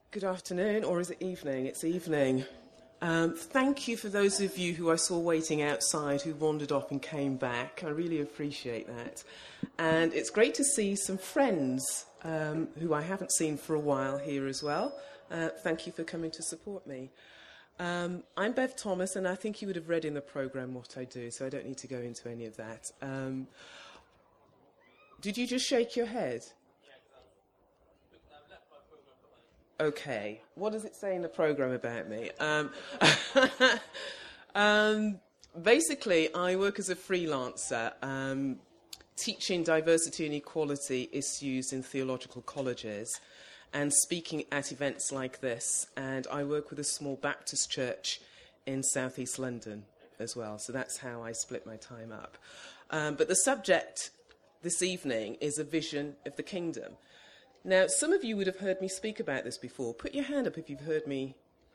Good afternoon, or is it evening? It's evening. Thank you for those of you who I saw waiting outside who wandered off and came back. I really appreciate that. And it's great to see some friends who I haven't seen for a while here as well. Thank you for coming to support me. I'm Bev Thomas, and I think you would have read in the programme what I do, so I don't need to go into any of that. Did you just shake your head? Okay, what does it say in the programme about me? Basically, I work as a freelancer, teaching diversity and equality issues in theological colleges and speaking at events like this. And I work with a small Baptist church in southeast London as well, so that's how I split my time up. But the subject this evening is a vision of the kingdom. Now, some of you would have heard me speak about this before. Put your hand up if you've heard me.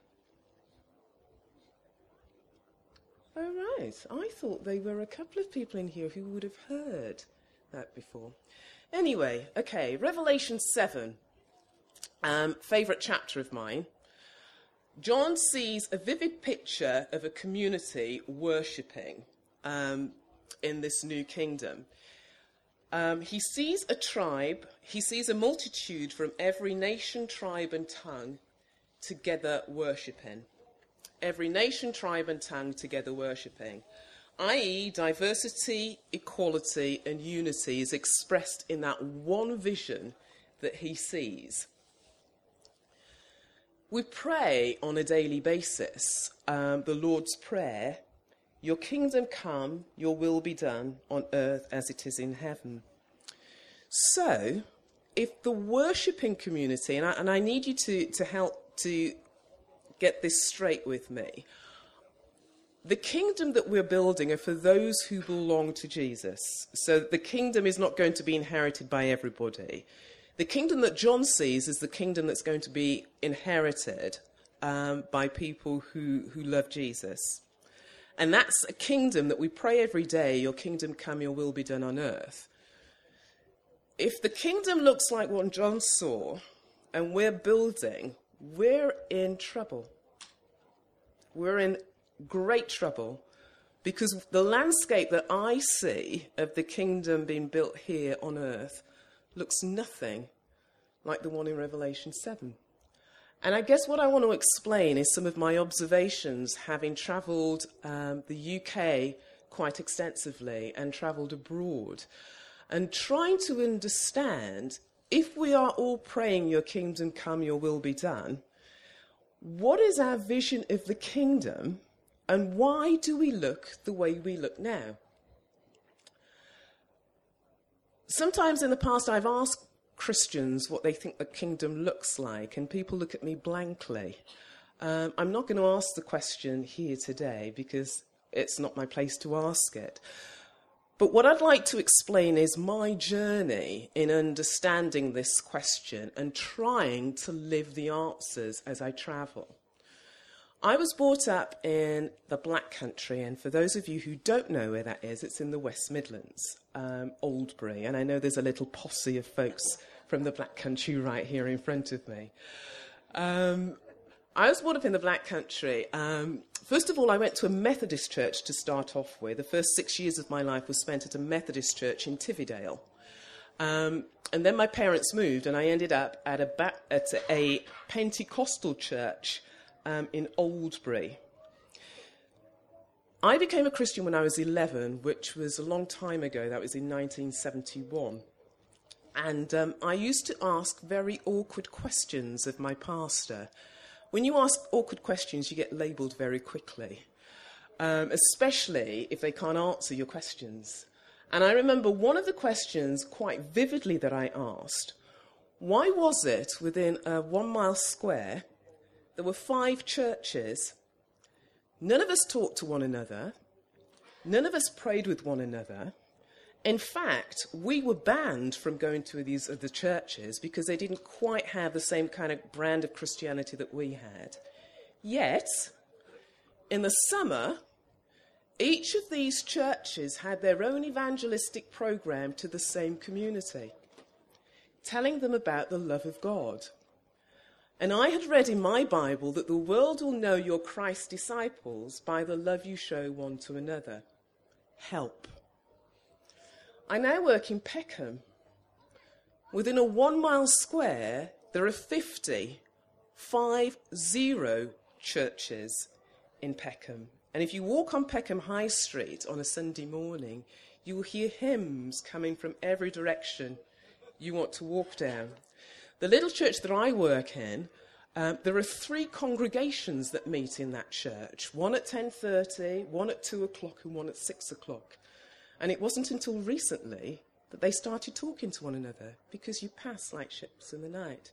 Oh, right. I thought there were a couple of people in here who would have heard that before. Anyway, okay, Revelation 7, favourite chapter of mine. John sees a vivid picture of a community worshipping in this new kingdom. He sees a tribe, he sees a multitude from every nation, tribe and tongue together worshipping. Every nation, tribe and tongue together worshipping. I.e., diversity, equality and unity is expressed in that one vision that he sees. We pray on a daily basis, the Lord's Prayer, "Your kingdom come, your will be done on earth as it is in heaven." So, if the worshipping community, and I need you to help to get this straight with me, the kingdom that we're building are for those who belong to Jesus. So the kingdom is not going to be inherited by everybody. The kingdom that John sees is the kingdom that's going to be inherited by people who love Jesus. And that's a kingdom that we pray every day, "Your kingdom come, your will be done on earth." If the kingdom looks like what John saw, and we're building, we're in trouble. We're in great trouble, because the landscape that I see of the kingdom being built here on earth looks nothing like the one in Revelation 7. And I guess what I want to explain is some of my observations, having travelled the UK quite extensively and travelled abroad, and trying to understand, if we are all praying, "Your kingdom come, your will be done," what is our vision of the kingdom, and why do we look the way we look now? Sometimes in the past I've asked Christians what they think the kingdom looks like, and people look at me blankly. I'm not going to ask the question here today because it's not my place to ask it. But what I'd like to explain is my journey in understanding this question and trying to live the answers as I travel. I was brought up in the Black Country, and for those of you who don't know where that is, it's in the West Midlands, Oldbury, and I know there's a little posse of folks from the Black Country right here in front of me. I was brought up in the Black Country. First of all, I went to a Methodist church to start off with. The first 6 years of my life was spent at a Methodist church in Tividale. And then my parents moved, and I ended up at a Pentecostal church in Oldbury. I became a Christian when I was 11, which was a long time ago. That was in 1971. And I used to ask very awkward questions of my pastor. When you ask awkward questions, you get labelled very quickly, especially if they can't answer your questions. And I remember one of the questions quite vividly that I asked: why was it within a 1 mile square there were 5 churches, none of us talked to one another, none of us prayed with one another? In fact, we were banned from going to these other churches because they didn't quite have the same kind of brand of Christianity that we had. Yet, in the summer, each of these churches had their own evangelistic program to the same community, telling them about the love of God. And I had read in my Bible that the world will know you're Christ's disciples by the love you show one to another. Help. I now work in Peckham. Within a 1 mile square, there are 50 churches in Peckham. And if you walk on Peckham High Street on a Sunday morning, you will hear hymns coming from every direction you want to walk down. The little church that I work in, there are 3 congregations that meet in that church. One at 10:30, one at 2 o'clock, and one at 6 o'clock. And it wasn't until recently that they started talking to one another, because you pass like ships in the night.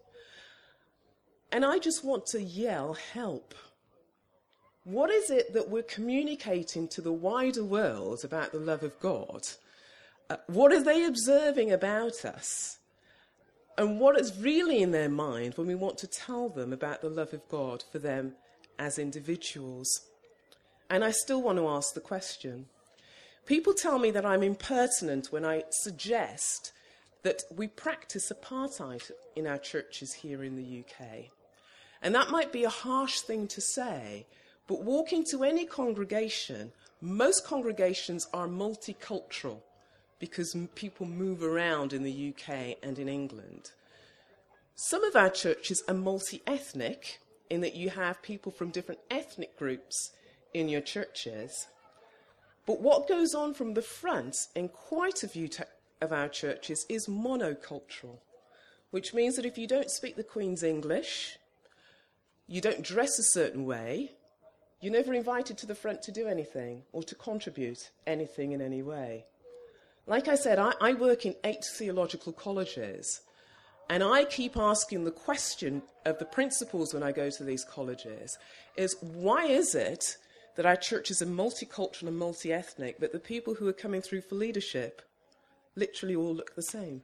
And I just want to yell, help. What is it that we're communicating to the wider world about the love of God? What are they observing about us? And what is really in their mind when we want to tell them about the love of God for them as individuals? And I still want to ask the question. People tell me that I'm impertinent when I suggest that we practice apartheid in our churches here in the UK. And that might be a harsh thing to say, but walk into any congregation, most congregations are multicultural because people move around in the UK and in England. Some of our churches are multi-ethnic in that you have people from different ethnic groups in your churches. But what goes on from the front in quite a few of our churches is monocultural, which means that if you don't speak the Queen's English, you don't dress a certain way, you're never invited to the front to do anything or to contribute anything in any way. Like I said, I work in 8 theological colleges, and I keep asking the question of the principals when I go to these colleges is, why is it that our churches are multicultural and multi-ethnic, but the people who are coming through for leadership literally all look the same?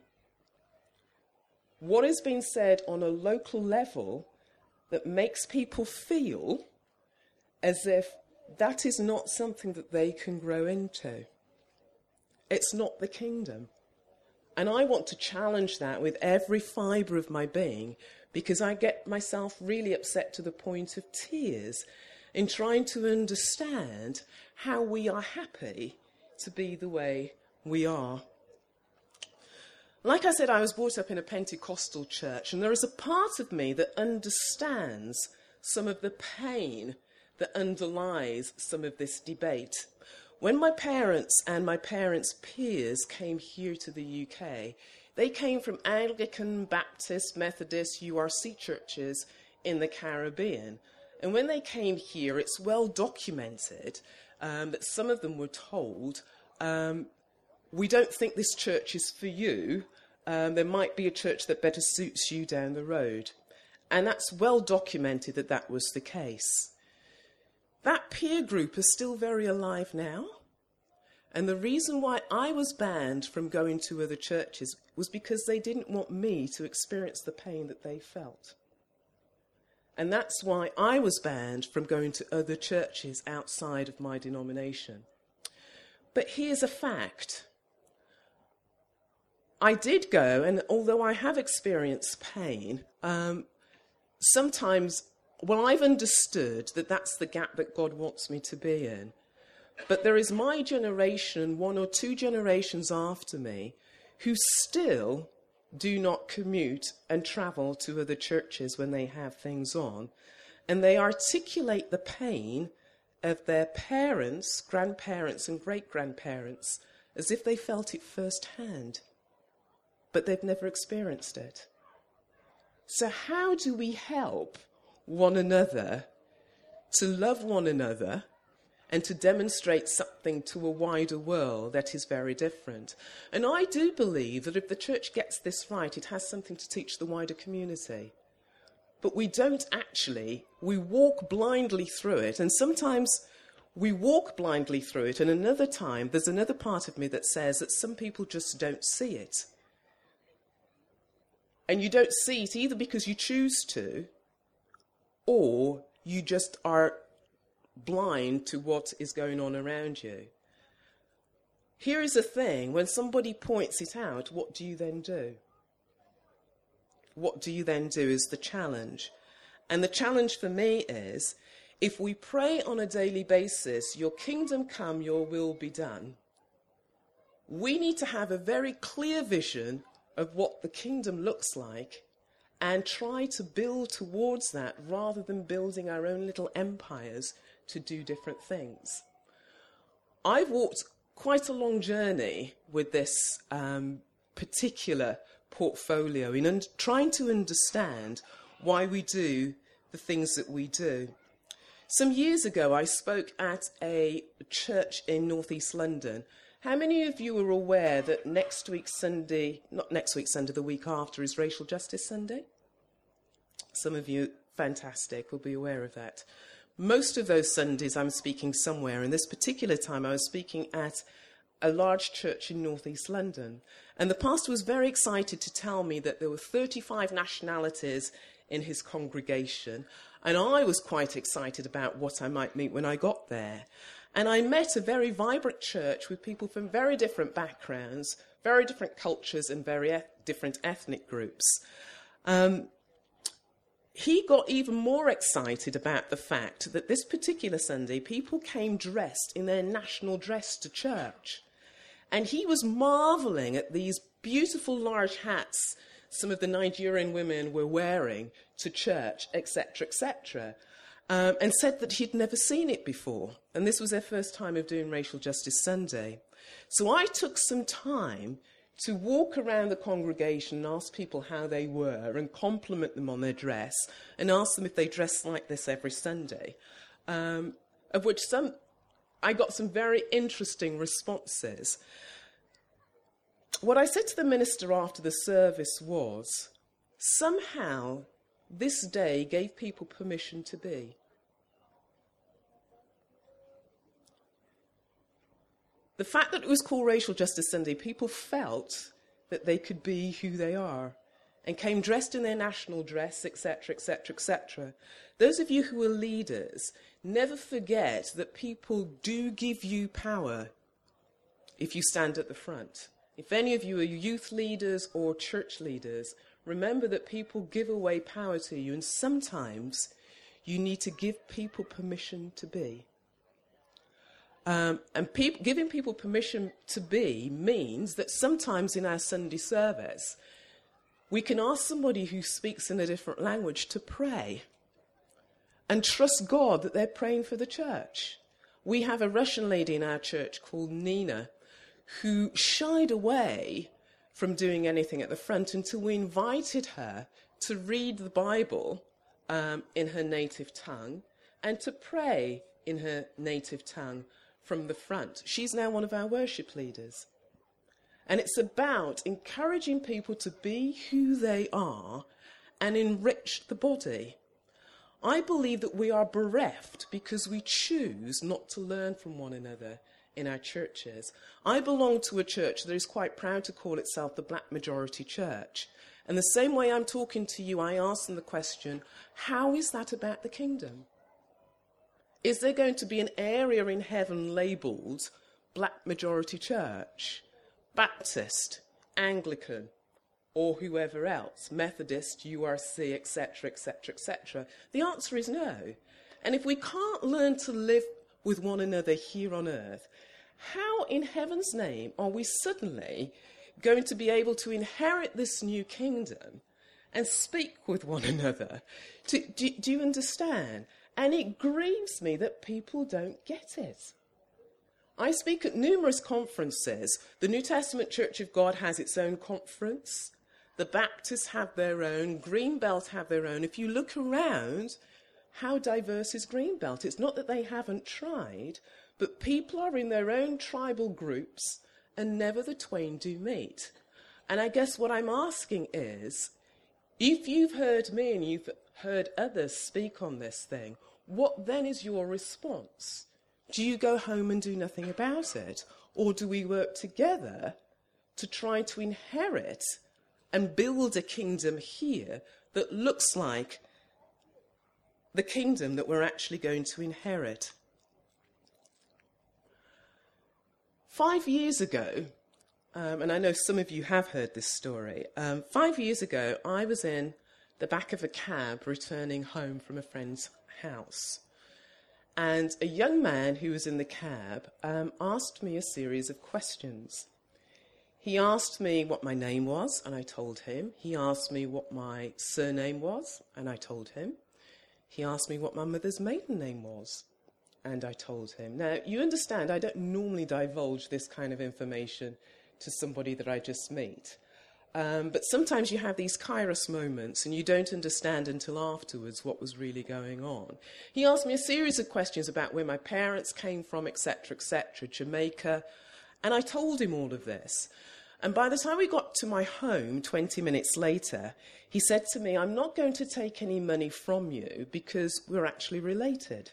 What is being said on a local level that makes people feel as if that is not something that they can grow into? It's not the kingdom. And I want to challenge that with every fibre of my being, because I get myself really upset to the point of tears in trying to understand how we are happy to be the way we are. Like I said, I was brought up in a Pentecostal church, and there is a part of me that understands some of the pain that underlies some of this debate. When my parents and my parents' peers came here to the UK, they came from Anglican, Baptist, Methodist, URC churches in the Caribbean. And when they came here, it's well documented that some of them were told, we don't think this church is for you. There might be a church that better suits you down the road. And that's well documented that that was the case. That peer group is still very alive now. And the reason why I was banned from going to other churches was because they didn't want me to experience the pain that they felt. And that's why I was banned from going to other churches outside of my denomination. But here's a fact. I did go, and although I have experienced pain, sometimes, well, I've understood that that's the gap that God wants me to be in. But there is my generation, 1 or 2 generations after me, who still do not commute and travel to other churches when they have things on. And they articulate the pain of their parents, grandparents and great-grandparents as if they felt it firsthand. But they've never experienced it. So how do we help one another to love one another and to demonstrate something to a wider world that is very different? And I do believe that if the church gets this right, it has something to teach the wider community. But we don't actually. We walk blindly through it, and sometimes we walk blindly through it, and another time there's another part of me that says that some people just don't see it. And you don't see it either because you choose to, or you just are blind to what is going on around you. Here is the thing, when somebody points it out, what do you then do? What do you then do is the challenge. And the challenge for me is, if we pray on a daily basis, your kingdom come, your will be done, we need to have a very clear vision of what the kingdom looks like and try to build towards that rather than building our own little empires to do different things. I've walked quite a long journey with this particular portfolio in trying to understand why we do the things that we do. Some years ago, I spoke at a church in northeast London. How many of you are aware that next week Sunday, not next week Sunday, the week after, is Racial Justice Sunday? Some of you, fantastic, will be aware of that. Most of those Sundays I'm speaking somewhere, and this particular time I was speaking at a large church in northeast London. And the pastor was very excited to tell me that there were 35 nationalities in his congregation. And I was quite excited about what I might meet when I got there. And I met a very vibrant church with people from very different backgrounds, very different cultures, and very different ethnic groups. He got even more excited about the fact that this particular Sunday, people came dressed in their national dress to church. And he was marvelling at these beautiful large hats some of the Nigerian women were wearing to church, etc., etc., and said that he'd never seen it before. And this was their first time of doing Racial Justice Sunday. So I took some time to walk around the congregation and ask people how they were and compliment them on their dress and ask them if they dress like this every Sunday, of which I got some very interesting responses. What I said to the minister after the service was, somehow this day gave people permission to be. The fact that it was called Racial Justice Sunday, people felt that they could be who they are and came dressed in their national dress, etc., etc., etc. Those of you who are leaders, never forget that people do give you power if you stand at the front. If any of you are youth leaders or church leaders, remember that people give away power to you, and sometimes you need to give people permission to be. Giving people permission to be means that sometimes in our Sunday service, we can ask somebody who speaks in a different language to pray and trust God that they're praying for the church. We have a Russian lady in our church called Nina who shied away from doing anything at the front until we invited her to read the Bible in her native tongue and to pray in her native tongue from the front. She's now one of our worship leaders. And it's about encouraging people to be who they are and enrich the body. I believe that we are bereft because we choose not to learn from one another in our churches. I belong to a church that is quite proud to call itself the Black Majority Church. And the same way I'm talking to you, I ask them the question, how is that about the kingdom? Is there going to be an area in heaven labelled Black Majority Church, Baptist, Anglican, or whoever else, Methodist, URC, etc., etc., etc.? The answer is no. And if we can't learn to live with one another here on earth, how in heaven's name are we suddenly going to be able to inherit this new kingdom and speak with one another? Do you understand? And it grieves me that people don't get it. I speak at numerous conferences. The New Testament Church of God has its own conference. The Baptists have their own. Greenbelt have their own. If you look around, how diverse is Greenbelt? It's not that they haven't tried, but people are in their own tribal groups and never the twain do meet. And I guess what I'm asking is, if you've heard me and you've heard others speak on this thing, what then is your response? Do you go home and do nothing about it? Or do we work together to try to inherit and build a kingdom here that looks like the kingdom that we're actually going to inherit? 5 years ago, and I know some of you have heard this story, 5 years ago I was in the back of a cab returning home from a friend's house. And a young man who was in the cab asked me a series of questions. He asked me what my name was, and I told him. He asked me what my surname was, and I told him. He asked me what my mother's maiden name was, and I told him. Now, you understand, I don't normally divulge this kind of information to somebody that I just meet. But sometimes you have these kairos moments and you don't understand until afterwards what was really going on. He asked me a series of questions about where my parents came from, etc., Jamaica, and I told him all of this. And by the time we got to my home 20 minutes later, he said to me, "I'm not going to take any money from you because we're actually related."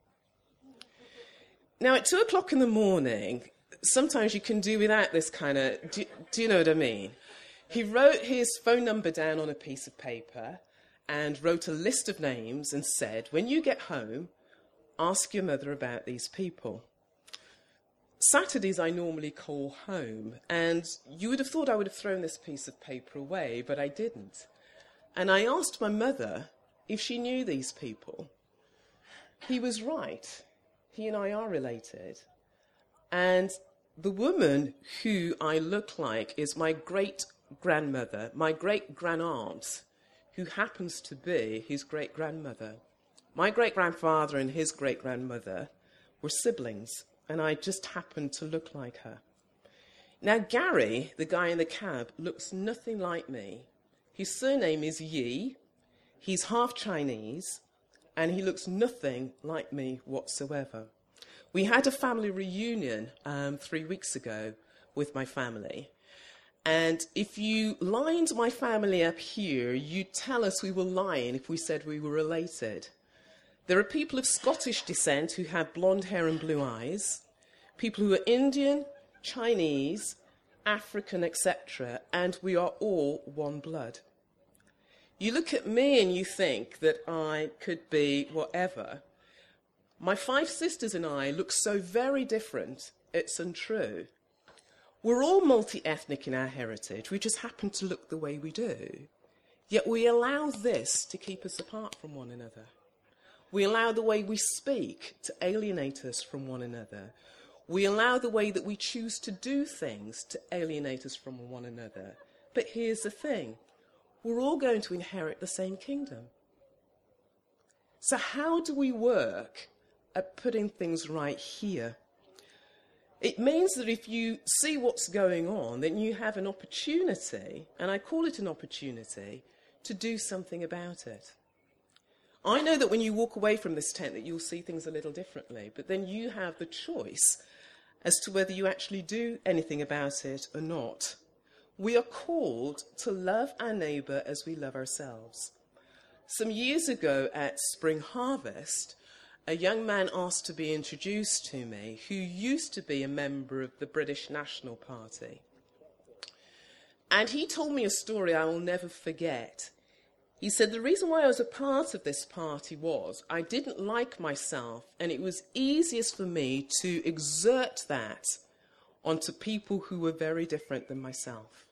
Now, at 2 o'clock in the morning, sometimes you can do without this kind of, do you know what I mean? He wrote his phone number down on a piece of paper and wrote a list of names and said, "When you get home, ask your mother about these people." Saturdays I normally call home, and you would have thought I would have thrown this piece of paper away, but I didn't. And I asked my mother if she knew these people. He was right. He and I are related. And the woman who I look like is my great-grandmother, my great-grandaunt, who happens to be his great-grandmother. My great-grandfather and his great-grandmother were siblings, and I just happened to look like her. Now, Gary, the guy in the cab, looks nothing like me. His surname is Yi, he's half Chinese, and he looks nothing like me whatsoever. We had a family reunion 3 weeks ago with my family. And if you lined my family up here, you'd tell us we were lying if we said we were related. There are people of Scottish descent who have blonde hair and blue eyes, people who are Indian, Chinese, African, etc., and we are all one blood. You look at me and you think that I could be whatever. My 5 sisters and I look so very different, it's untrue. We're all multi-ethnic in our heritage, we just happen to look the way we do. Yet we allow this to keep us apart from one another. We allow the way we speak to alienate us from one another. We allow the way that we choose to do things to alienate us from one another. But here's the thing, we're all going to inherit the same kingdom. So how do we work at putting things right here? It means that if you see what's going on, then you have an opportunity, and I call it an opportunity, to do something about it. I know that when you walk away from this tent that you'll see things a little differently, but then you have the choice as to whether you actually do anything about it or not. We are called to love our neighbour as we love ourselves. Some years ago at Spring Harvest, a young man asked to be introduced to me who used to be a member of the British National Party. And he told me a story I will never forget. He said the reason why I was a part of this party was I didn't like myself, and it was easiest for me to exert that onto people who were very different than myself.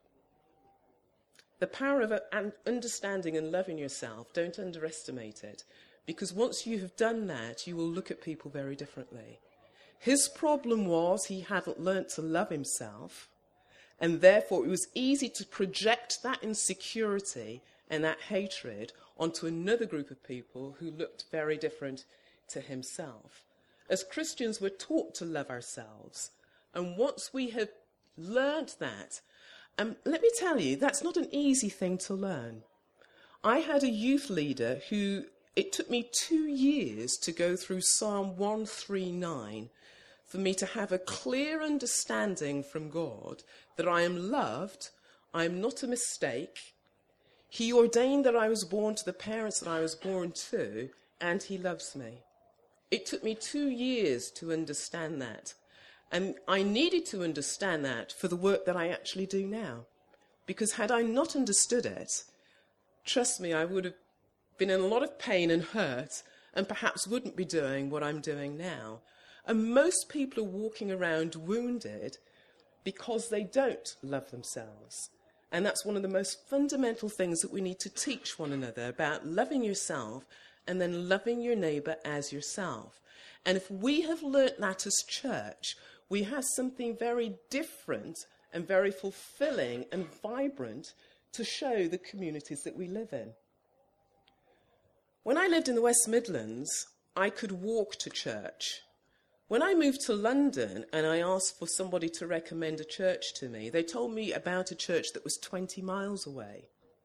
The power of understanding and loving yourself, don't underestimate it, because once you have done that, you will look at people very differently. His problem was he hadn't learnt to love himself, and therefore it was easy to project that insecurity and that hatred onto another group of people who looked very different to himself. As Christians, we're taught to love ourselves. And once we have learnt that, let me tell you, that's not an easy thing to learn. I had a youth leader who, it took me 2 years to go through Psalm 139 for me to have a clear understanding from God that I am loved, I am not a mistake. He ordained that I was born to the parents that I was born to, and he loves me. It took me 2 years to understand that. And I needed to understand that for the work that I actually do now. Because had I not understood it, trust me, I would have been in a lot of pain and hurt, and perhaps wouldn't be doing what I'm doing now. And most people are walking around wounded because they don't love themselves. And that's one of the most fundamental things that we need to teach one another about loving yourself and then loving your neighbour as yourself. And if we have learnt that as church, we have something very different and very fulfilling and vibrant to show the communities that we live in. When I lived in the West Midlands, I could walk to church. When I moved to London and I asked for somebody to recommend a church to me, they told me about a church that was 20 miles away.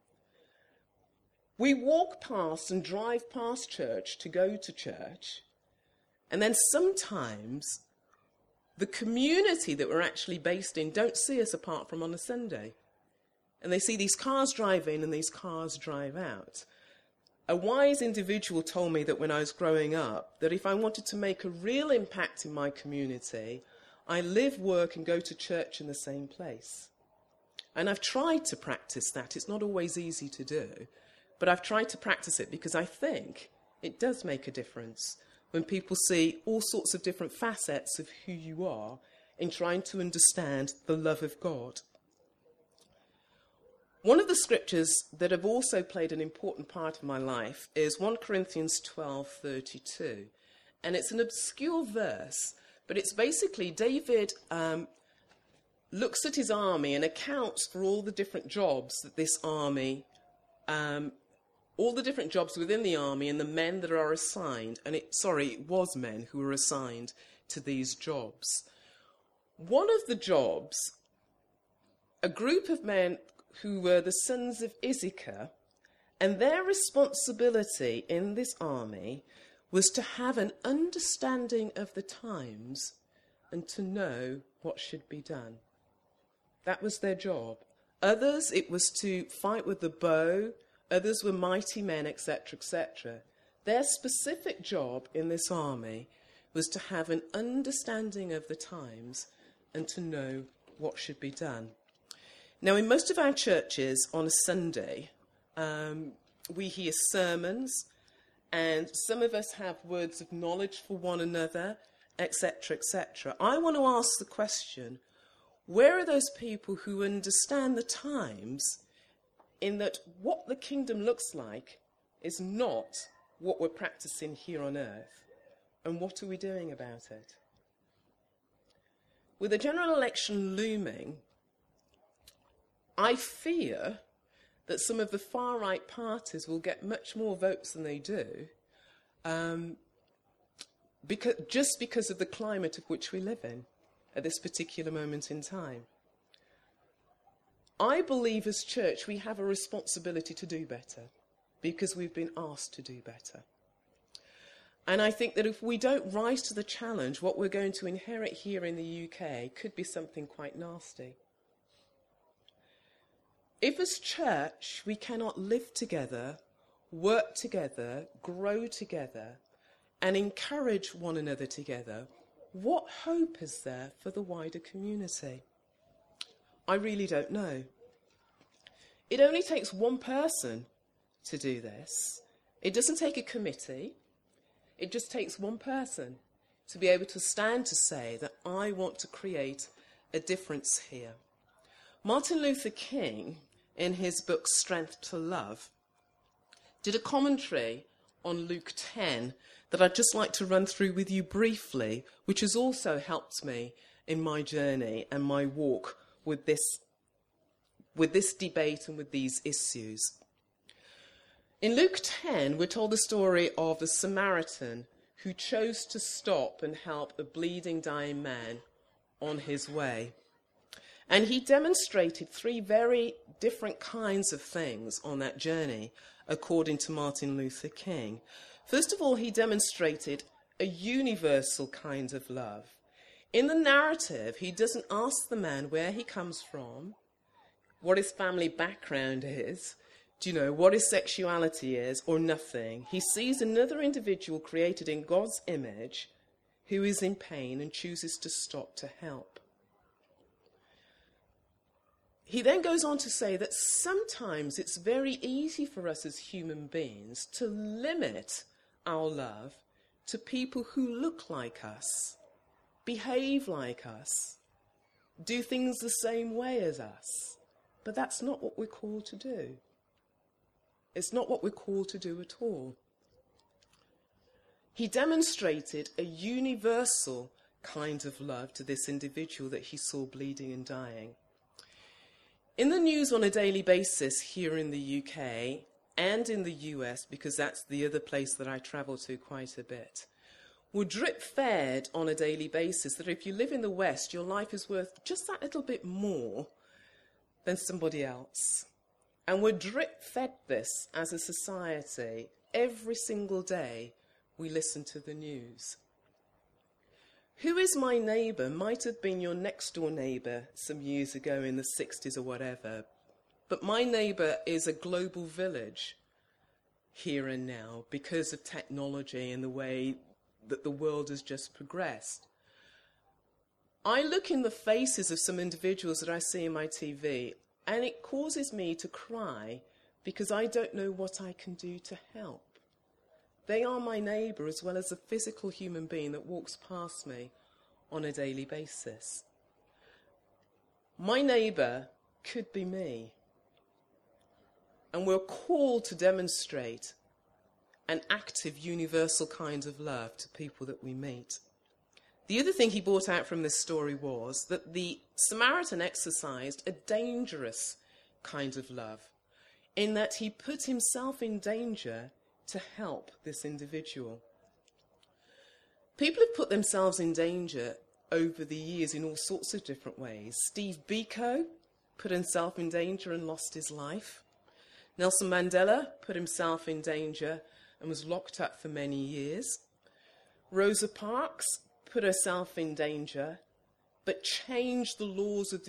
We walk past and drive past church to go to church, and then sometimes the community that we're actually based in don't see us apart from on a Sunday. And they see these cars drive in and these cars drive out. A wise individual told me that when I was growing up, that if I wanted to make a real impact in my community, I live, work and go to church in the same place. And I've tried to practice that. It's not always easy to do, but I've tried to practice it because I think it does make a difference when people see all sorts of different facets of who you are in trying to understand the love of God. One of the scriptures that have also played an important part of my life is 1 Corinthians 12:32. And it's an obscure verse, but it's basically David looks at his army and accounts for all the different jobs that this army, all the different jobs within the army and the men that are assigned. And it was men who were assigned to these jobs. One of the jobs, a group of men who were the sons of Issachar, and their responsibility in this army was to have an understanding of the times and to know what should be done. That was their job. Others, it was to fight with the bow. Others were mighty men, etc., etc. Their specific job in this army was to have an understanding of the times and to know what should be done. Now, in most of our churches on a Sunday, we hear sermons, and some of us have words of knowledge for one another, etc., etc. I want to ask the question, where are those people who understand the times in that what the kingdom looks like is not what we're practicing here on earth, and what are we doing about it? With the general election looming, I fear that some of the far-right parties will get much more votes than they do because of the climate of which we live in at this particular moment in time. I believe as church we have a responsibility to do better because we've been asked to do better. And I think that if we don't rise to the challenge, what we're going to inherit here in the UK could be something quite nasty. If as church we cannot live together, work together, grow together, and encourage one another together, what hope is there for the wider community? I really don't know. It only takes one person to do this. It doesn't take a committee. It just takes one person to be able to stand to say that I want to create a difference here. Martin Luther King, in his book Strength to Love, did a commentary on Luke 10 that I'd just like to run through with you briefly, which has also helped me in my journey and my walk with this debate and with these issues. In Luke 10, we're told the story of a Samaritan who chose to stop and help a bleeding, dying man on his way. And he demonstrated three very different kinds of things on that journey, according to Martin Luther King. First of all, he demonstrated a universal kind of love. In the narrative, he doesn't ask the man where he comes from, what his family background is, what his sexuality is, or nothing. He sees another individual created in God's image who is in pain and chooses to stop to help. He then goes on to say that sometimes it's very easy for us as human beings to limit our love to people who look like us, behave like us, do things the same way as us, But that's not what we're called to do. It's not what we're called to do at all. He demonstrated a universal kind of love to this individual that he saw bleeding and dying. In the news on a daily basis here in the UK and in the US, because that's the other place that I travel to quite a bit, we're drip-fed on a daily basis that if you live in the West, your life is worth just that little bit more than somebody else. And we're drip-fed this as a society. Every single day we listen to the news. Who is my neighbour might have been your next-door neighbour some years ago in the 60s or whatever. But my neighbour is a global village here and now because of technology and the way that the world has just progressed. I look in the faces of some individuals that I see in my TV, and it causes me to cry because I don't know what I can do to help. They are my neighbour as well as a physical human being that walks past me on a daily basis. My neighbour could be me. And we're called to demonstrate an active, universal kind of love to people that we meet. The other thing he brought out from this story was that the Samaritan exercised a dangerous kind of love, in that he put himself in danger to help this individual. People have put themselves in danger over the years in all sorts of different ways. Steve Biko put himself in danger and lost his life. Nelson Mandela put himself in danger and was locked up for many years. Rosa Parks put herself in danger, but changed the laws of the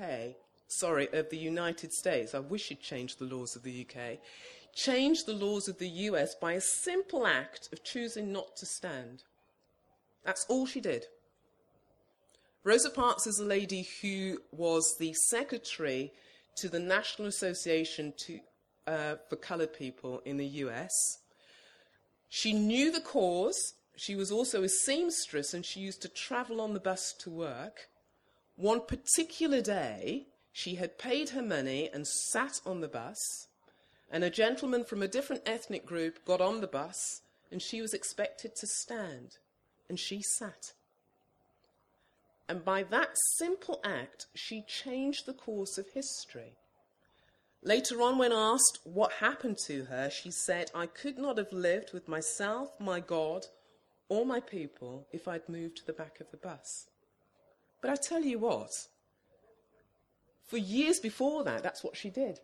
United States. I wish she'd changed the laws of the UK. Changed the laws of the US by a simple act of choosing not to stand. That's all she did. Rosa Parks is a lady who was the secretary to the National Association for Coloured People in the US. She knew the cause. She was also a seamstress, and she used to travel on the bus to work. One particular day, she had paid her money and sat on the bus, and a gentleman from a different ethnic group got on the bus, and she was expected to stand, and she sat. And by that simple act, she changed the course of history. Later on, when asked what happened to her, she said, "I could not have lived with myself, my God, or my people if I'd moved to the back of the bus." But I tell you what, for years before that, that's what she did.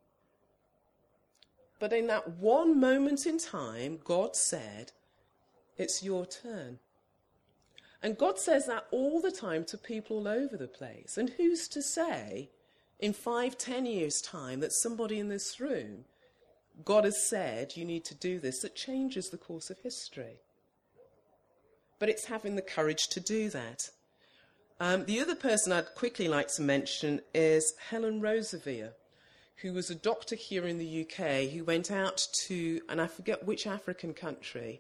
But in that one moment in time, God said, "It's your turn." And God says that all the time to people all over the place. And who's to say in 5-10 years' time that somebody in this room, God has said, you need to do this, that changes the course of history? But it's having the courage to do that. The other person I'd quickly like to mention is Helen Roseveare, who was a doctor here in the UK, who went out to, and I forget which African country,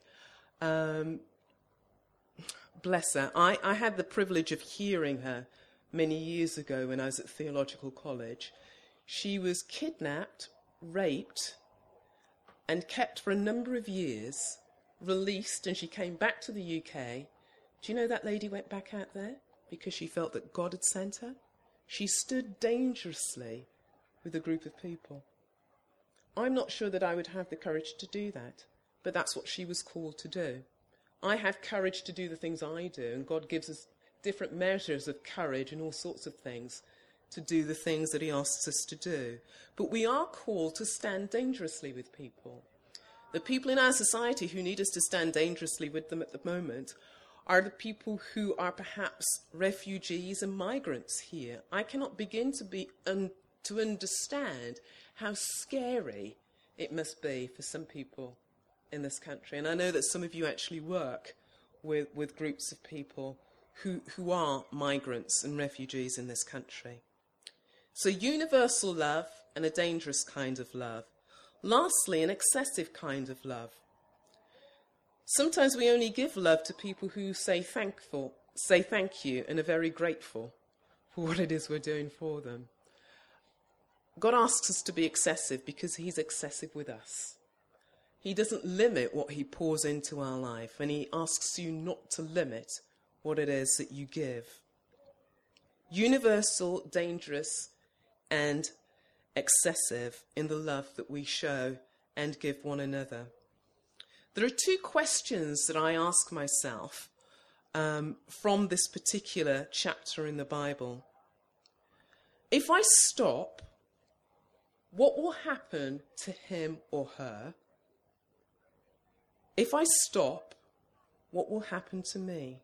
bless her. I had the privilege of hearing her many years ago when I was at theological college. She was kidnapped, raped, and kept for a number of years, released, and she came back to the UK. Do you know that lady went back out there because she felt that God had sent her? She stood dangerously with a group of people. I'm not sure that I would have the courage to do that, but that's what she was called to do. I have courage to do the things I do, and God gives us different measures of courage and all sorts of things to do the things that he asks us to do. But we are called to stand dangerously with people. The people in our society who need us to stand dangerously with them at the moment are the people who are perhaps refugees and migrants here. I cannot begin to understand how scary it must be for some people in this country. And I know that some of you actually work with groups of people who are migrants and refugees in this country. So universal love and a dangerous kind of love. Lastly, an excessive kind of love. Sometimes we only give love to people who say thank you and are very grateful for what it is we're doing for them. God asks us to be excessive because he's excessive with us. He doesn't limit what he pours into our life, and he asks you not to limit what it is that you give. Universal, dangerous, and excessive in the love that we show and give one another. There are two questions that I ask myself from this particular chapter in the Bible. If I stop, what will happen to him or her? If I stop, what will happen to me?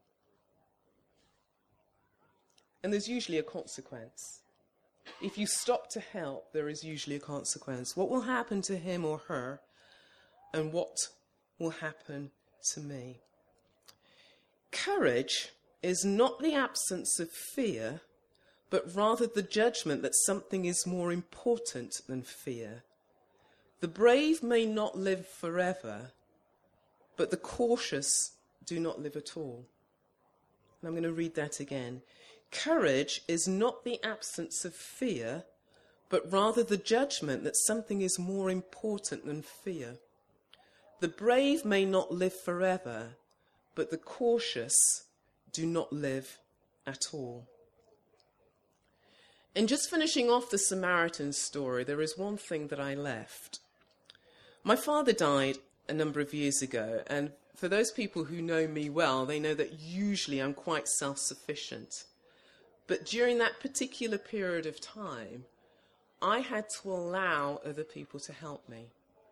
And there's usually a consequence. If you stop to help, there is usually a consequence. What will happen to him or her, and what will happen to me? Courage is not the absence of fear, but rather the judgment that something is more important than fear. The brave may not live forever, but the cautious do not live at all. And I'm going to read that again. Courage is not the absence of fear, but rather the judgment that something is more important than fear. The brave may not live forever, but the cautious do not live at all. In just finishing off the Samaritan story, there is one thing that I left. My father died a number of years ago, and for those people who know me well, they know that usually I'm quite self-sufficient. But during that particular period of time, I had to allow other people to help me.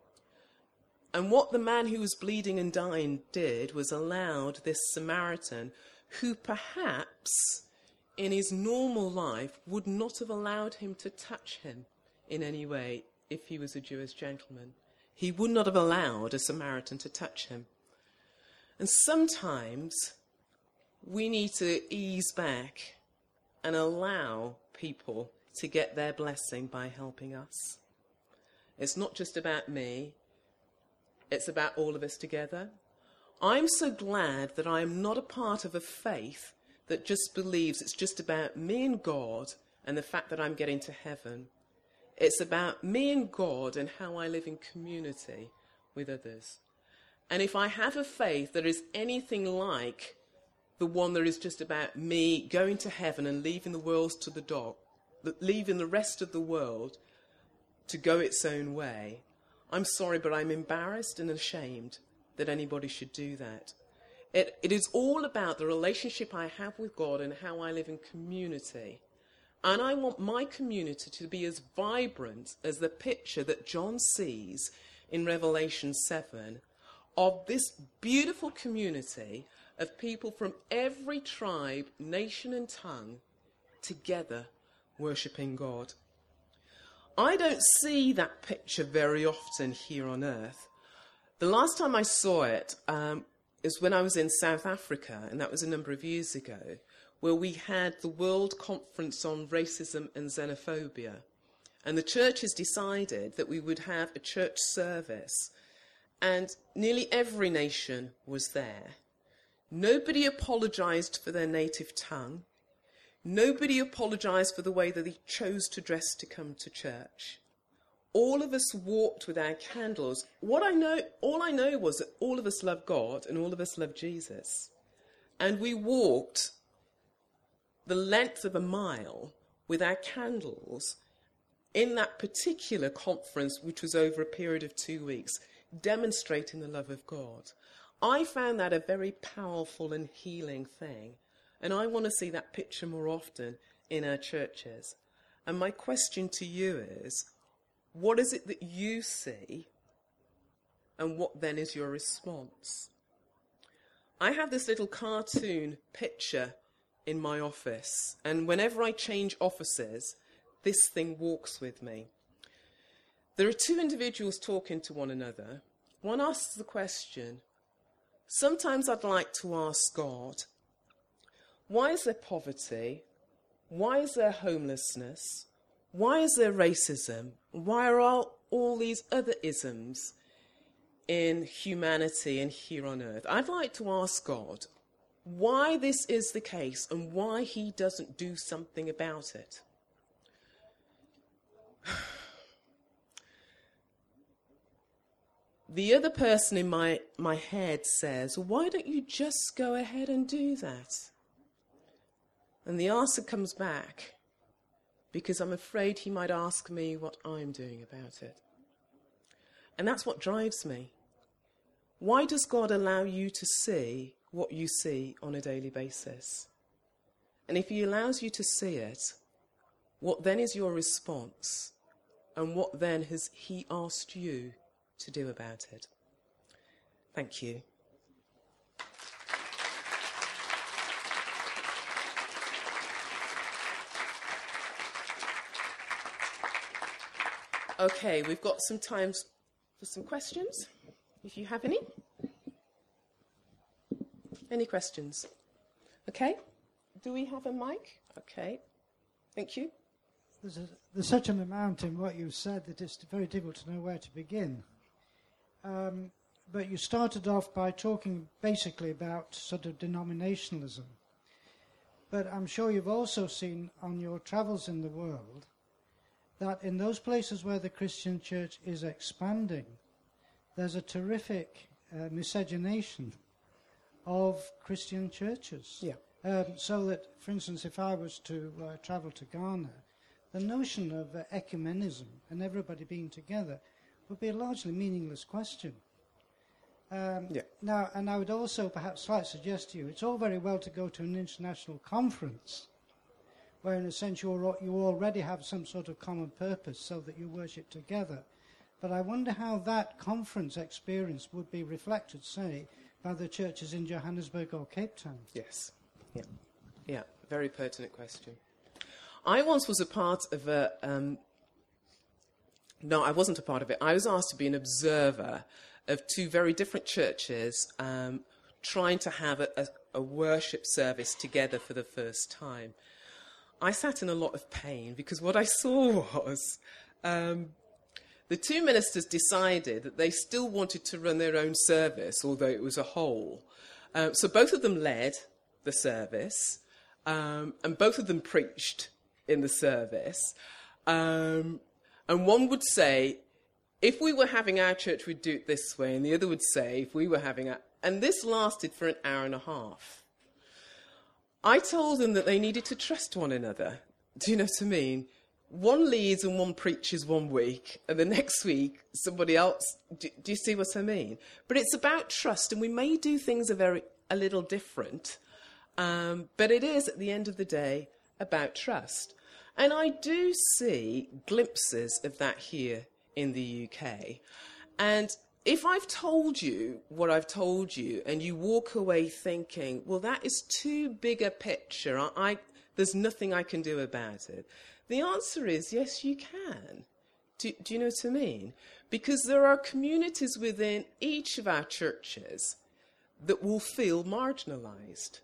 And what the man who was bleeding and dying did was allowed this Samaritan, who perhaps in his normal life would not have allowed him to touch him in any way if he was a Jewish gentleman. He would not have allowed a Samaritan to touch him. And sometimes we need to ease back and allow people to get their blessing by helping us. It's not just about me, it's about all of us together. I'm so glad that I am not a part of a faith that just believes it's just about me and God and the fact that I'm getting to heaven. It's about me and God and how I live in community with others. And if I have a faith that is anything like the one that is just about me going to heaven and leaving the world to the dog, leaving the rest of the world to go its own way, I'm sorry, but I'm embarrassed and ashamed that anybody should do that. It is all about the relationship I have with God and how I live in community. And I want my community to be as vibrant as the picture that John sees in Revelation 7 of this beautiful community of people from every tribe, nation and tongue together worshipping God. I don't see that picture very often here on earth. The last time I saw it is when I was in South Africa, and that was a number of years ago, where we had the World Conference on Racism and Xenophobia. And the churches decided that we would have a church service, and nearly every nation was there. Nobody apologised for their native tongue. Nobody apologised for the way that they chose to dress to come to church. All of us walked with our candles. All I know was that all of us love God and all of us love Jesus. And we walked the length of a mile with our candles in that particular conference, which was over a period of 2 weeks, demonstrating the love of God. I found that a very powerful and healing thing. And I want to see that picture more often in our churches. And my question to you is, what is it that you see? And what then is your response? I have this little cartoon picture in my office. And whenever I change offices, this thing walks with me. There are two individuals talking to one another. One asks the question, sometimes I'd like to ask God, why is there poverty? Why is there homelessness? Why is there racism? Why are all these other isms in humanity and here on earth? I'd like to ask God why this is the case and why he doesn't do something about it. The other person in my head says, why don't you just go ahead and do that? And the answer comes back, because I'm afraid he might ask me what I'm doing about it. And that's what drives me. Why does God allow you to see what you see on a daily basis? And if he allows you to see it, what then is your response? And what then has he asked you to do about it? Thank you. Okay, we've got some time for some questions, if you have any. Any questions? Okay. Do we have a mic? Okay. Thank you. There's such an amount in what you said that it's very difficult to know where to begin. But you started off by talking basically about sort of denominationalism. But I'm sure you've also seen on your travels in the world that in those places where the Christian church is expanding, there's a terrific miscegenation of Christian churches. Yeah. So that, for instance, if I was to travel to Ghana, the notion of ecumenism and everybody being together would be a largely meaningless question. Now, and I would also perhaps slightly suggest to you, it's all very well to go to an international conference where in a sense you already have some sort of common purpose so that you worship together. But I wonder how that conference experience would be reflected, say, by the churches in Johannesburg or Cape Town. Yes. Yeah. Yeah. Very pertinent question. I once was a part of a... no, I wasn't a part of it. I was asked to be an observer of two very different churches trying to have a worship service together for the first time. I sat in a lot of pain because what I saw was the two ministers decided that they still wanted to run their own service, although it was a whole. So both of them led the service, and both of them preached in the service. And one would say, if we were having our church, we'd do it this way. And the other would say, if we were having our... And this lasted for an hour and a half. I told them that they needed to trust one another. Do you know what I mean? One leads and one preaches one week, and the next week somebody else... Do you see what I mean? But it's about trust, and we may do things a little different, but it is, at the end of the day, about trust. And I do see glimpses of that here in the UK. And if I've told you what I've told you and you walk away thinking, well, that is too big a picture, there's nothing I can do about it, the answer is yes, you can. Do you know what I mean? Because there are communities within each of our churches that will feel marginalised.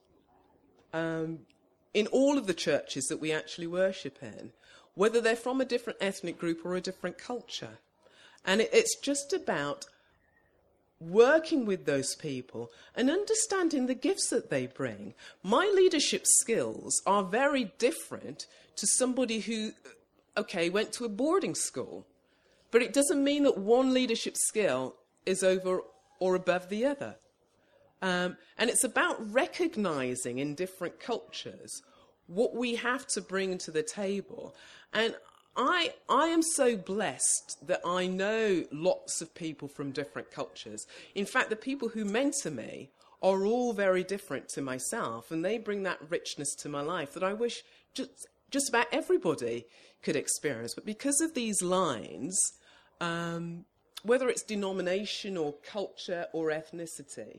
In all of the churches that we actually worship in, whether they're from a different ethnic group or a different culture. And it's just about working with those people and understanding the gifts that they bring. My leadership skills are very different to somebody who, went to a boarding school. But it doesn't mean that one leadership skill is over or above the other. And it's about recognising in different cultures what we have to bring to the table. And I am so blessed that I know lots of people from different cultures. In fact, the people who mentor me are all very different to myself, and they bring that richness to my life that I wish just about everybody could experience. But because of these lines, whether it's denomination or culture or ethnicity,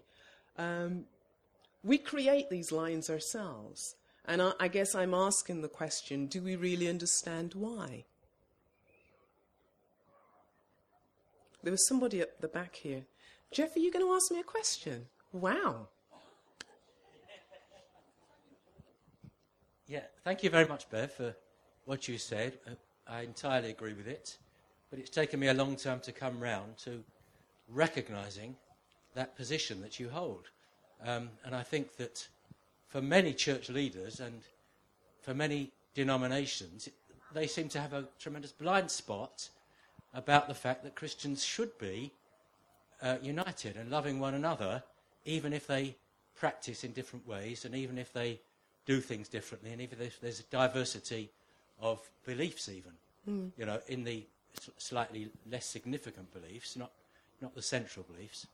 we create these lines ourselves. And I guess I'm asking the question, do we really understand why? There was somebody at the back here. Jeff, are you going to ask me a question? Wow. Yeah, thank you very much, Bev, for what you said. I entirely agree with it. But it's taken me a long time to come round to recognising that position that you hold. And I think that for many church leaders and for many denominations, they seem to have a tremendous blind spot about the fact that Christians should be united and loving one another, even if they practice in different ways, and even if they do things differently, and even if there's a diversity of beliefs even, you know, in the slightly less significant beliefs, not the central beliefs.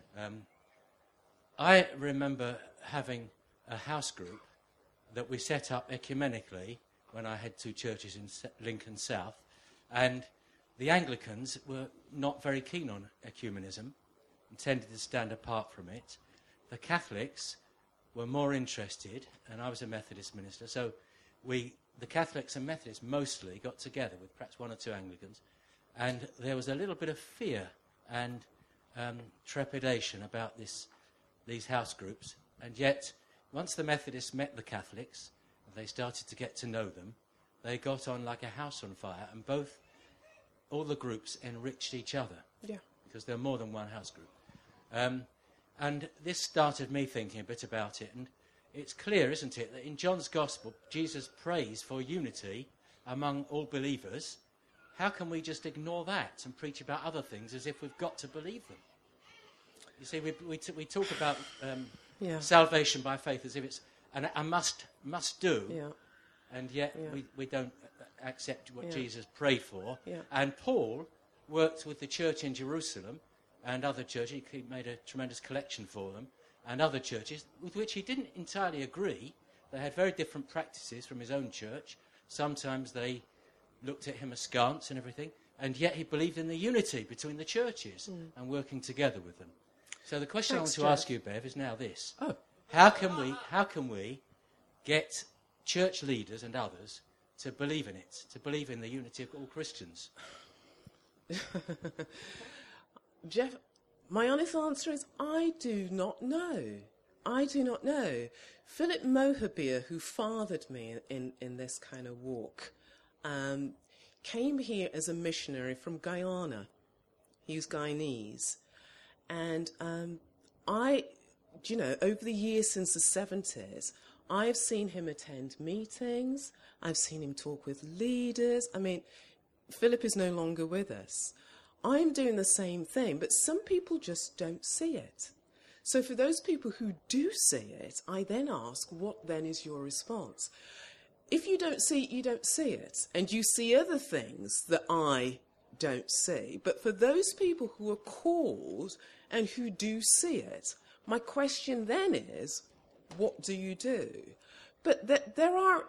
I remember having a house group that we set up ecumenically when I had two churches in Lincoln South, and the Anglicans were not very keen on ecumenism and tended to stand apart from it. The Catholics were more interested, and I was a Methodist minister, so the Catholics and Methodists mostly got together with perhaps one or two Anglicans, and there was a little bit of fear and trepidation about these house groups, and yet once the Methodists met the Catholics and they started to get to know them, they got on like a house on fire, and all the groups enriched each other. Yeah. Because there are more than one house group. And this started me thinking a bit about it, and it's clear, isn't it, that in John's Gospel, Jesus prays for unity among all believers. How can we just ignore that and preach about other things as if we've got to believe them? You see, we talk about salvation by faith as if it's a must do, and yet we don't accept what Jesus prayed for. Yeah. And Paul worked with the church in Jerusalem and other churches. He made a tremendous collection for them, and other churches with which he didn't entirely agree. They had very different practices from his own church. Sometimes they looked at him askance and everything, and yet he believed in the unity between the churches and working together with them. So the question I want to ask you, Bev, is now this. How can we get church leaders and others to believe in it, to believe in the unity of all Christians? Jeff, my honest answer is I do not know. I do not know. Philip Mohabir, who fathered me in this kind of walk, came here as a missionary from Guyana. He was Guyanese. And over the years since the 70s, I've seen him attend meetings. I've seen him talk with leaders. I mean, Philip is no longer with us. I'm doing the same thing, but some people just don't see it. So for those people who do see it, I then ask, what then is your response? If you don't see it, you don't see it. And you see other things that I don't see. But for those people who are called and who do see it, my question then is, what do you do? But there are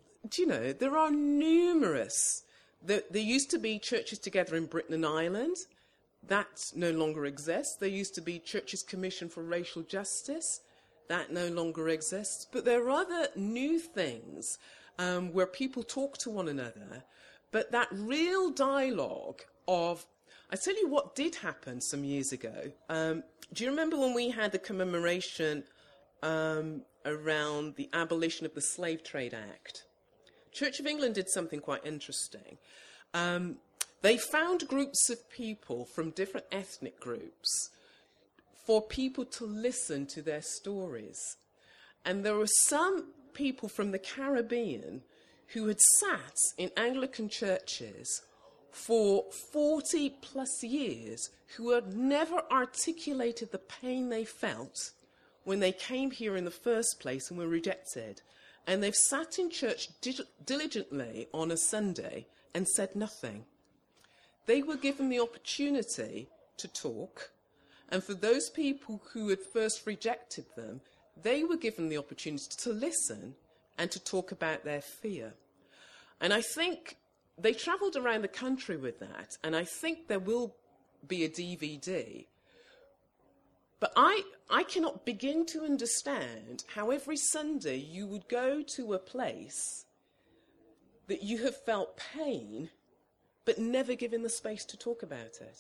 numerous. There used to be churches together in Britain and Ireland. That no longer exists. There used to be Churches Commission for Racial Justice. That no longer exists. But there are other new things where people talk to one another. But that real dialogue of... I tell you what did happen some years ago. Do you remember when we had the commemoration around the abolition of the Slave Trade Act? Church of England did something quite interesting. They found groups of people from different ethnic groups for people to listen to their stories. And there were some people from the Caribbean who had sat in Anglican churches for 40 plus years, who had never articulated the pain they felt when they came here in the first place and were rejected. And they've sat in church diligently on a Sunday and said nothing. They were given the opportunity to talk. And for those people who had first rejected them, they were given the opportunity to listen and to talk about their fear. And I think they travelled around the country with that. And I think there will be a DVD. But I cannot begin to understand how every Sunday you would go to a place that you have felt pain, but never given the space to talk about it.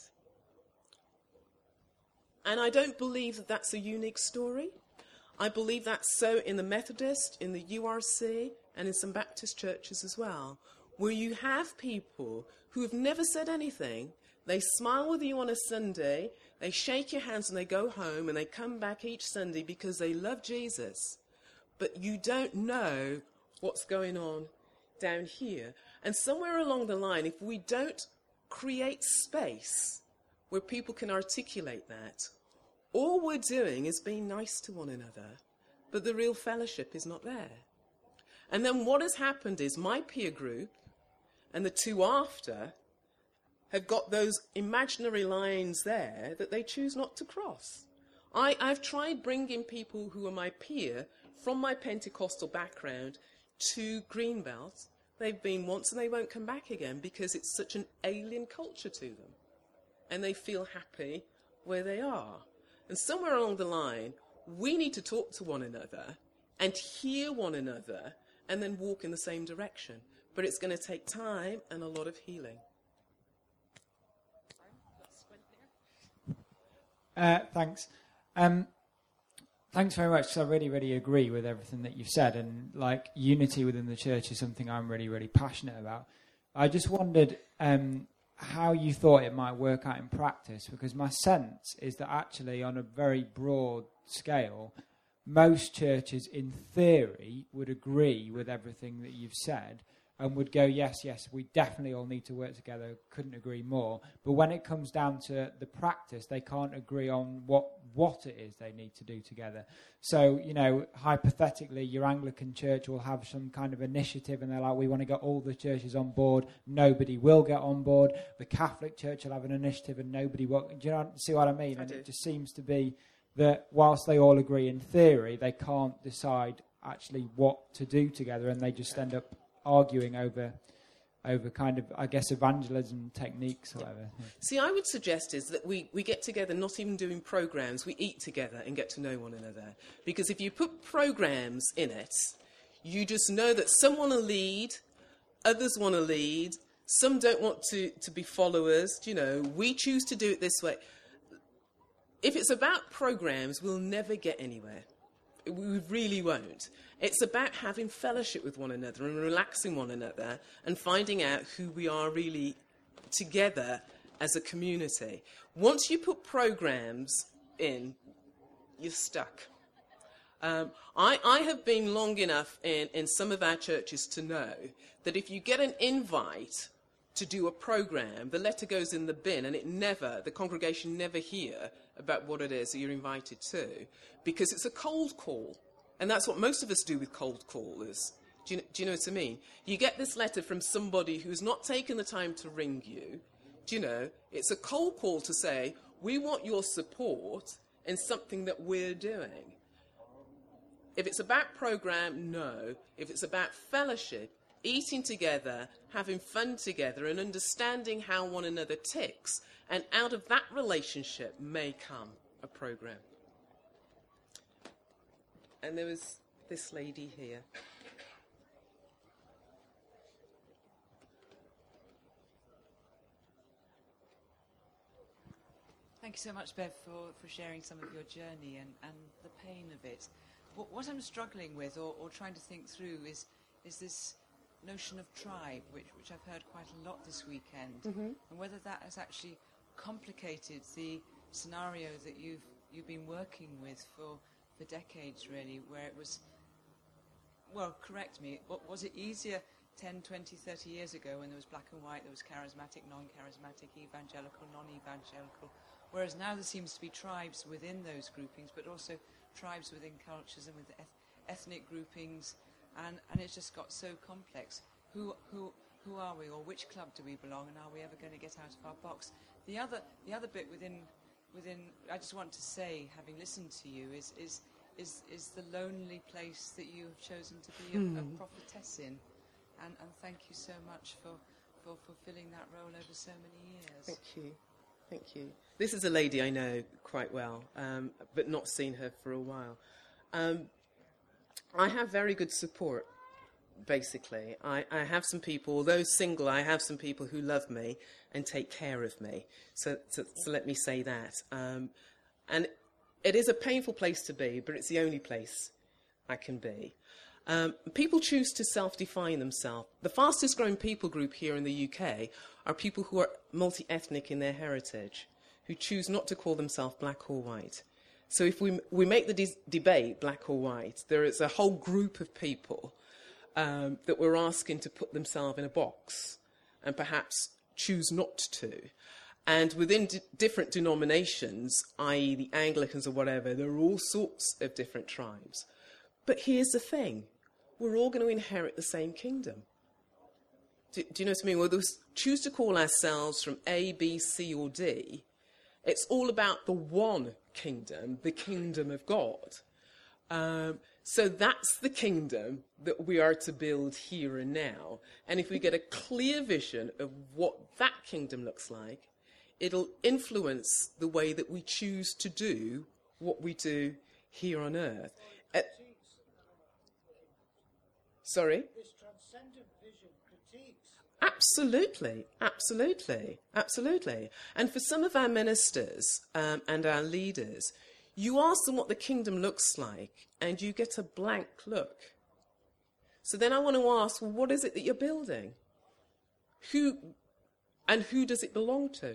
And I don't believe that that's a unique story. I believe that's so in the Methodist, in the URC, and in some Baptist churches as well, where you have people who have never said anything. They smile with you on a Sunday, they shake your hands and they go home, and they come back each Sunday because they love Jesus. But you don't know what's going on down here. And somewhere along the line, if we don't create space where people can articulate that, all we're doing is being nice to one another, but the real fellowship is not there. And then what has happened is my peer group and the two after have got those imaginary lines there that they choose not to cross. I've tried bringing people who are my peer from my Pentecostal background to Greenbelt. They've been once and they won't come back again because it's such an alien culture to them. And they feel happy where they are. And somewhere along the line, we need to talk to one another and hear one another and then walk in the same direction. But it's going to take time and a lot of healing. Thanks. Thanks very much, because I really, really agree with everything that you've said. And, like, unity within the church is something I'm really, really passionate about. I just wondered how you thought it might work out in practice, because my sense is that actually on a very broad scale, most churches in theory would agree with everything that you've said and would go, yes, we definitely all need to work together, couldn't agree more. But when it comes down to the practice, they can't agree on what it is they need to do together. So, you know, hypothetically, your Anglican church will have some kind of initiative and they're like, we want to get all the churches on board. Nobody will get on board. The Catholic Church will have an initiative and nobody will. Do you see what I mean? And it just seems to be that whilst they all agree in theory, they can't decide actually what to do together, and they just end up arguing over kind of, I guess, evangelism techniques or whatever. Yeah. See, I would suggest is that we get together, not even doing programs, we eat together and get to know one another. Because if you put programs in it, you just know that some want to lead, others want to lead, some don't want to be followers. You know, we choose to do it this way. If it's about programs, we'll never get anywhere. We really won't. It's about having fellowship with one another and relaxing one another and finding out who we are really together as a community. Once you put programs in, you're stuck. I have been long enough in some of our churches to know that if you get an invite to do a program, the letter goes in the bin and the congregation never hear about what it is that you're invited to, because it's a cold call. And that's what most of us do with cold callers. Do you know what I mean? You get this letter from somebody who's not taken the time to ring you. Do you know? It's a cold call to say, we want your support in something that we're doing. If it's about program, no. If it's about fellowship, eating together, having fun together, and understanding how one another ticks, and out of that relationship may come a program. And there was this lady here. Thank you so much, Bev, for sharing some of your journey and the pain of it. What I'm struggling with or trying to think through is this notion of tribe, which I've heard quite a lot this weekend, and whether that has actually complicated the scenario that you've been working with for decades, really, where it was, well, correct me, was it easier 10, 20, 30 years ago when there was black and white, there was charismatic, non-charismatic, evangelical, non-evangelical, whereas now there seems to be tribes within those groupings, but also tribes within cultures and with ethnic groupings, and it's just got so complex. Who are we, or which club do we belong, and are we ever going to get out of our box? The other bit within, I just want to say, having listened to you, is the lonely place that you have chosen to be a prophetess in, and thank you so much for fulfilling that role over so many years. Thank you. This is a lady I know quite well, but not seen her for a while. I have very good support, basically. I have some people, although single, I have some people who love me and take care of me. So let me say that. And it is a painful place to be, but it's the only place I can be. People choose to self-define themselves. The fastest growing people group here in the UK are people who are multi-ethnic in their heritage, who choose not to call themselves black or white. So if we make the debate black or white, there is a whole group of people that we're asking to put themselves in a box and perhaps choose not to. And within different denominations, i.e. the Anglicans or whatever, there are all sorts of different tribes. But here's the thing. We're all going to inherit the same kingdom. Do you know what I mean? Whether we choose to call ourselves from A, B, C or D, it's all about the one kingdom, the kingdom of God. So that's the kingdom that we are to build here and now. And if we get a clear vision of what that kingdom looks like, it'll influence the way that we choose to do what we do here on earth. Sorry? This transcendent vision critiques. Absolutely, absolutely, absolutely. And for some of our ministers and our leaders, you ask them what the kingdom looks like, and you get a blank look. So then I want to ask, well, what is it that you're building? Who does it belong to?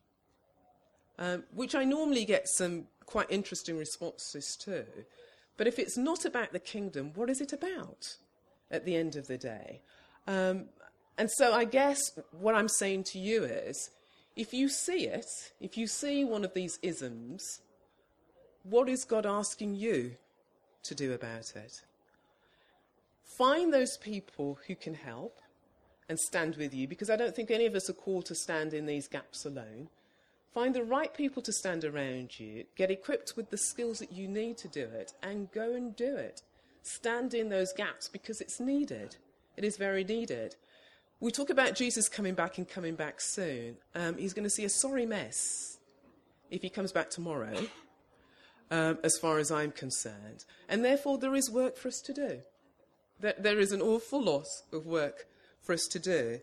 Which I normally get some quite interesting responses to. But if it's not about the kingdom, what is it about at the end of the day? And so I guess what I'm saying to you is, if you see it, if you see one of these isms, what is God asking you to do about it? Find those people who can help and stand with you, because I don't think any of us are called to stand in these gaps alone. Find the right people to stand around you, get equipped with the skills that you need to do it, and go and do it. Stand in those gaps because it's needed. It is very needed. We talk about Jesus coming back and coming back soon. He's going to see a sorry mess if he comes back tomorrow, as far as I'm concerned. And therefore, there is work for us to do. There is an awful lot of work for us to do.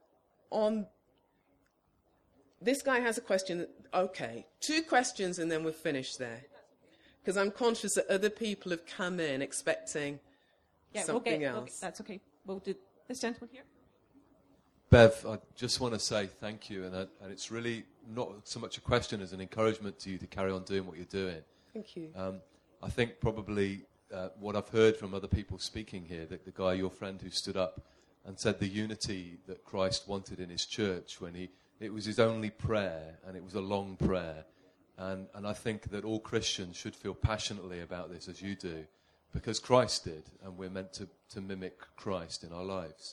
This guy has a question. Okay, 2 questions and then we're finished there. Because I'm conscious that other people have come in expecting something else. Okay, that's okay. We'll do this gentleman here. Bev, I just want to say thank you, and it's really not so much a question as an encouragement to you to carry on doing what you're doing. Thank you. I think probably what I've heard from other people speaking here, the guy, your friend, who stood up and said the unity that Christ wanted in his church when it was his only prayer, and it was a long prayer. And I think that all Christians should feel passionately about this as you do, because Christ did, and we're meant to mimic Christ in our lives.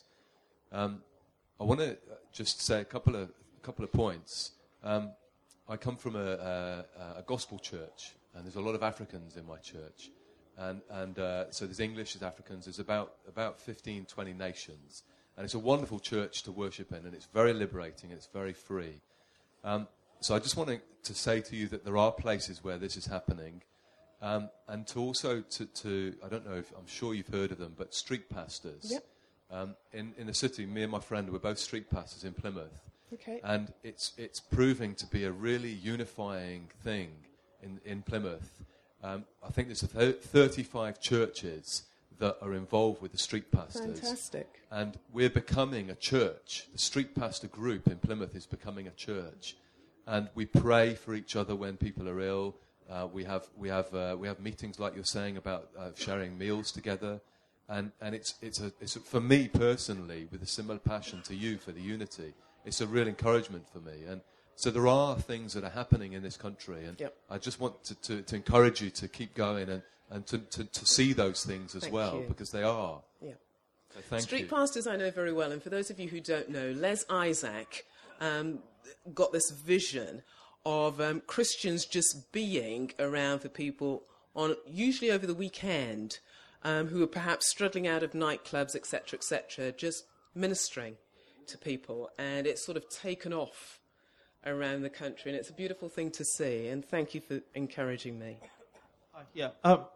I want to just say a couple of points. I come from a gospel church, and there's a lot of Africans in my church. And so there's English, there's Africans, there's about 15, 20 nations. And it's a wonderful church to worship in, and it's very liberating, and it's very free. So I just want to say to you that there are places where this is happening. And to also to I don't know if, I'm sure you've heard of them, but street pastors. Yep. In the city, me and my friend were both street pastors in Plymouth. Okay. And it's proving to be a really unifying thing in Plymouth. I think there's 35 churches that are involved with the street pastors. Fantastic. And we're becoming a church. The street pastor group in Plymouth is becoming a church. And we pray for each other when people are ill. We have meetings like you're saying about sharing meals together. And it's for me personally, with a similar passion to you for the unity, it's a real encouragement for me. And so there are things that are happening in this country, and Yep. I just want to encourage you to keep going and to see those things as Thank well, you. because they are. Yeah. So thank Street you. pastors I know very well, and for those of you who don't know, Les Isaac got this vision of Christians just being around for people usually over the weekend, who are perhaps struggling out of nightclubs, etc., just ministering to people. And it's sort of taken off around the country, and it's a beautiful thing to see. And thank you for encouraging me. Yeah.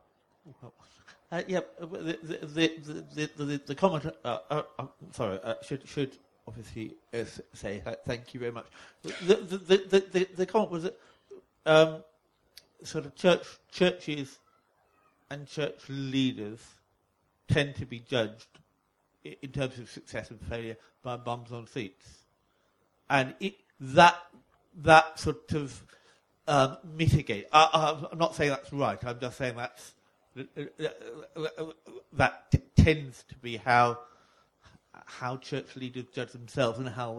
The comment. Sorry. Should obviously say thank you very much. The comment was that sort of churches and church leaders tend to be judged in terms of success and failure by bums on seats, and that sort of mitigate. I'm not saying that's right. I'm just saying that's that tends to be how church leaders judge themselves and how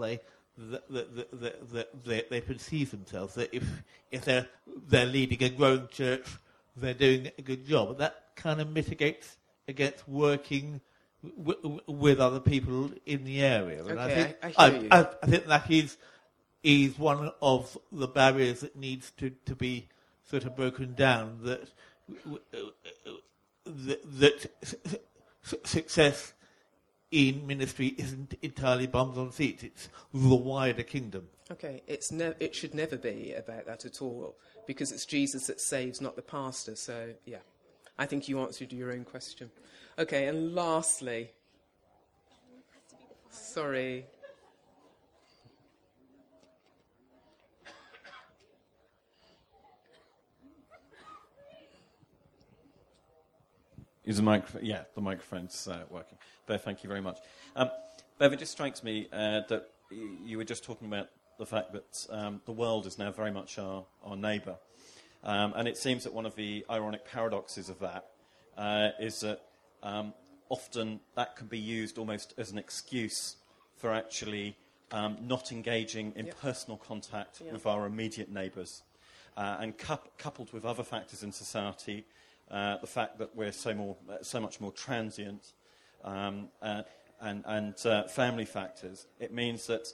they perceive themselves. That if they're leading a growing church, they're doing a good job. And that kind of mitigates against working with other people in the area. And Okay, I hear you. I think that is one of the barriers that needs to be sort of broken down. That success in ministry isn't entirely bums on seats. It's the wider kingdom. Okay, it should never be about that at all, because it's Jesus that saves, not the pastor. So, yeah, I think you answered your own question. Okay, and lastly, sorry. Is the microphone? Yeah, the microphone's working. Bev, thank you very much. Bev, it just strikes me that you were just talking about the fact that the world is now very much our neighbour. And it seems that one of the ironic paradoxes of that is that often that can be used almost as an excuse for actually not engaging in personal contact with our immediate neighbours. And coupled with other factors in society, the fact that we're so much more transient, and family factors, it means that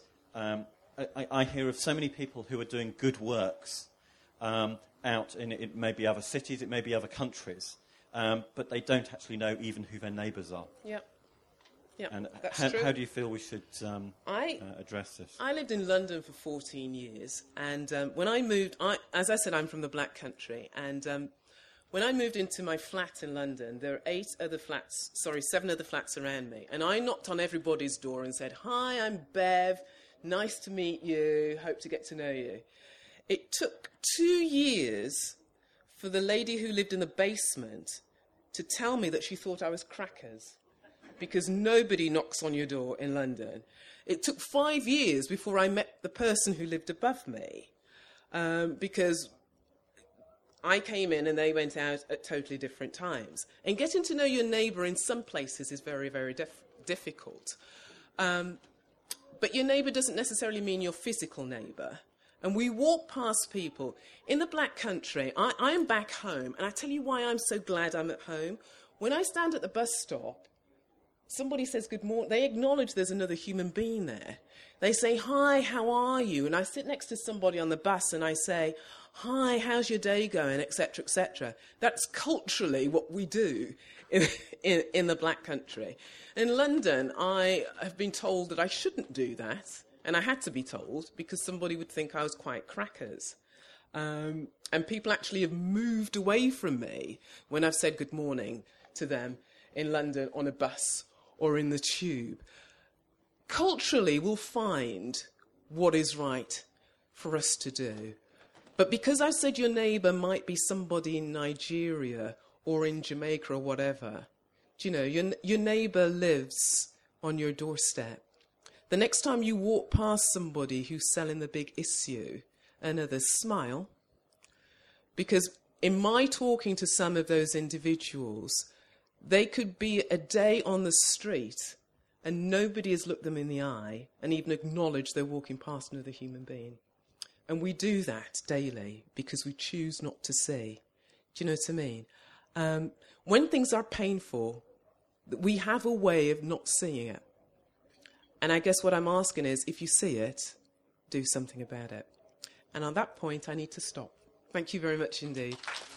I hear of so many people who are doing good works out in it may be other cities, it may be other countries, but they don't actually know even who their neighbours are. Yep. Yeah, And that's true. how do you feel we should address this? I lived in London for 14 years, and when I moved, as I said, I'm from the Black Country, and when I moved into my flat in London, there are 7 other flats around me, and I knocked on everybody's door and said, "Hi, I'm Bev, nice to meet you, hope to get to know you." It took 2 years for the lady who lived in the basement to tell me that she thought I was crackers, because nobody knocks on your door in London. It took 5 years before I met the person who lived above me, because I came in and they went out at totally different times. And getting to know your neighbour in some places is very, very difficult. But your neighbour doesn't necessarily mean your physical neighbour. And we walk past people. In the Black Country, I'm back home, and I tell you why I'm so glad I'm at home. When I stand at the bus stop, somebody says good morning. They acknowledge there's another human being there. They say, "Hi, how are you?" And I sit next to somebody on the bus and I say, "Hi, how's your day going?" etc., etc. That's culturally what we do in the Black Country. In London, I have been told that I shouldn't do that. And I had to be told, because somebody would think I was quite crackers. And people actually have moved away from me when I've said good morning to them in London on a bus or in the tube. Culturally, we'll find what is right for us to do. But because I said your neighbour might be somebody in Nigeria or in Jamaica or whatever, do you know, your neighbour lives on your doorstep. The next time you walk past somebody who's selling the big issue, another smile. Because in my talking to some of those individuals, they could be a day on the street and nobody has looked them in the eye and even acknowledged they're walking past another human being. And we do that daily because we choose not to see. Do you know what I mean? When things are painful, we have a way of not seeing it. And I guess what I'm asking is, if you see it, do something about it. And on that point, I need to stop. Thank you very much indeed.